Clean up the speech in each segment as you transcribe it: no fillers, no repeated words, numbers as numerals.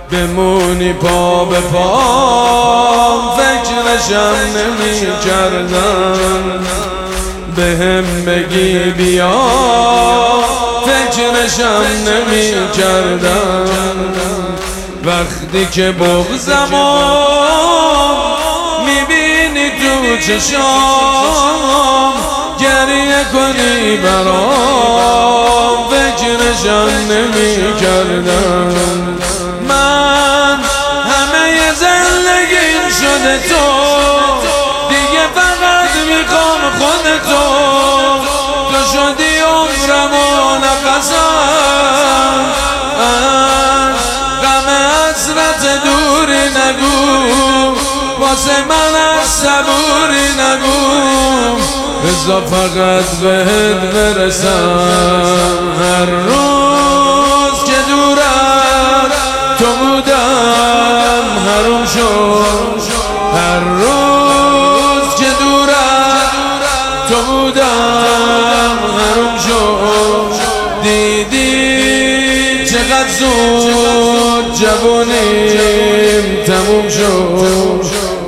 بمونی پا به پا، فکرشم نمی کردم بهم بگی بیا، فکرشم نمی کردم. وقتی که بغضمو میبینی تو چشام، گریه کنی برام، فکرشم نمی کردم. من همه زندگیم شده تو، دیگه فقط میخوام خودتو. تو شدی عمرم و نفسم، از غم حسرت دوری نگو، واسه من از صبوری نگو. بذار فقط بهت برسم، هر روز که دورم تو بودم حروم شد. هر روز که دورم تو بودم حروم شد. دیدی چقدر زود جوونیم تموم شد.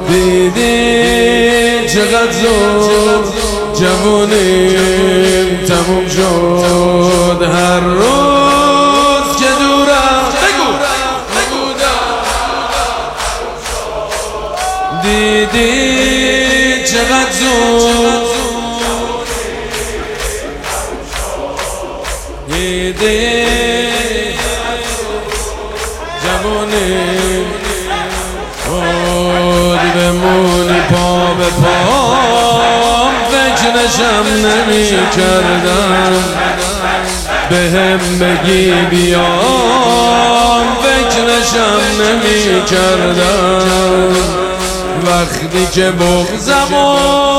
دیدی چقدر زود جوونیم تموم شد. هر روز که دورم دیدی چقدر زود، دیدی جوونیم خود. بمونی پا به پا، فکرشم نمی کردم بهم بگی بیا، فکرشم نمی کردم. وقتی که بغضمو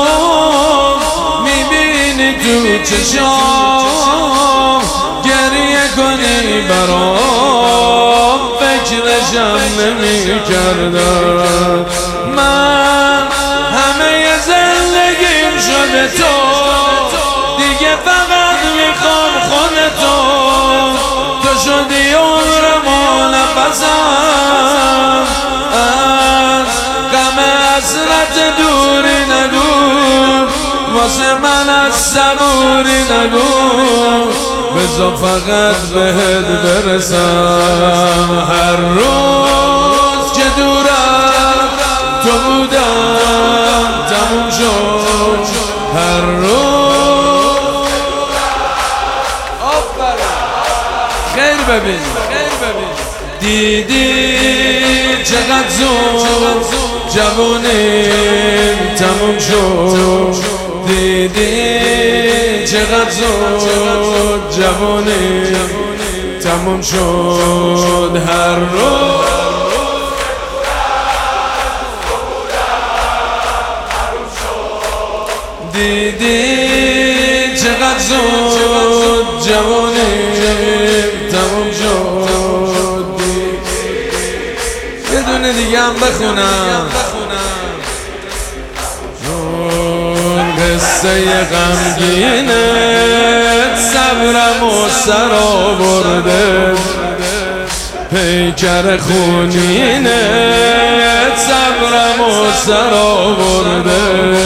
میبینی تو چشام، گریه کنی برام، فکرشم نمی کردم. من همه زندگیم شده تو، دیگه فقط میخوام خودتو. تو شدی عمرم و نفسم، از غم حسرت دوری نگو، واسه من از صبوری نگو. بذار فقط بهت برسم، هر روز که دورم تو بودم تموم شد. هر روز خیر ببین، دیدی چقدر زود جوونیم تموم شد. دیدی چقدر زود جوونیم تموم شد. هر روز دیدی چقدر زود جوونیم تموم شد. یه دونه دیگه هم بخونم، قصه غمگینت صبرم و سر آورده، پیکر خونینت صبرم و سر آورده.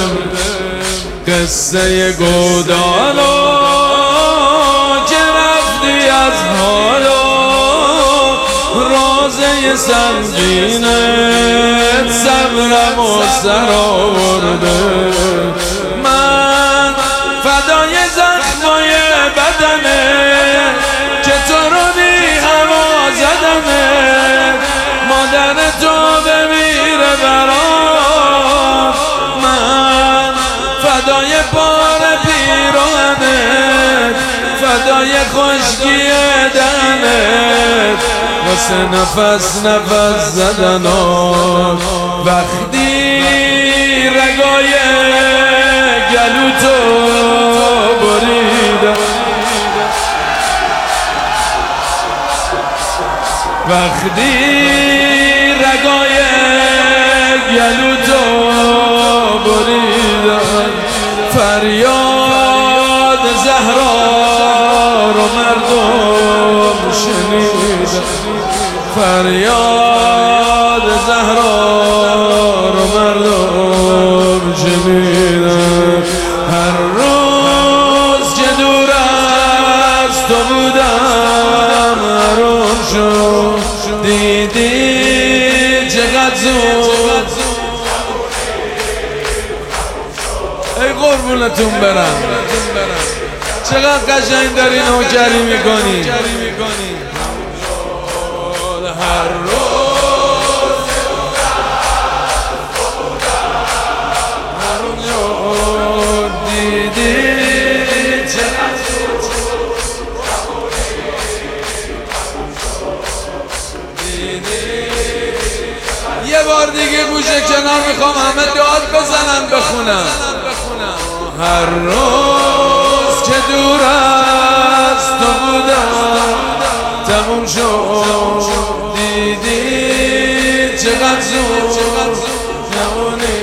قصه گودالو که رفتی از حالو، روزه سنگینت صبرم و سر آورده. من فدای زخمای بدنه که تو رو بی هوا زدنه، مادر تو بمیره برام. من فدای بار پیراهنت، فدای خشکی دهنت، واسه نفس نفس زدنات. وقتی رگای گلو تو بریدم، وقتی رگای گلو تو بریدم، فریاد زهرا رو مردم شنیدن، فریاد زهرا رو مردم شنیدن. هر روز که دور از تو بودم حروم شد، دیدی چقدر زود. ای قربونتون برم، چقدر قشنگ داری نوکری میکنی. هر روز دیدی یه بار دیگه گوشه کنار میخوام همه داد بزنن بخونم. هر روز که دور از تو بودم تموم شد، دیدی چقدر زود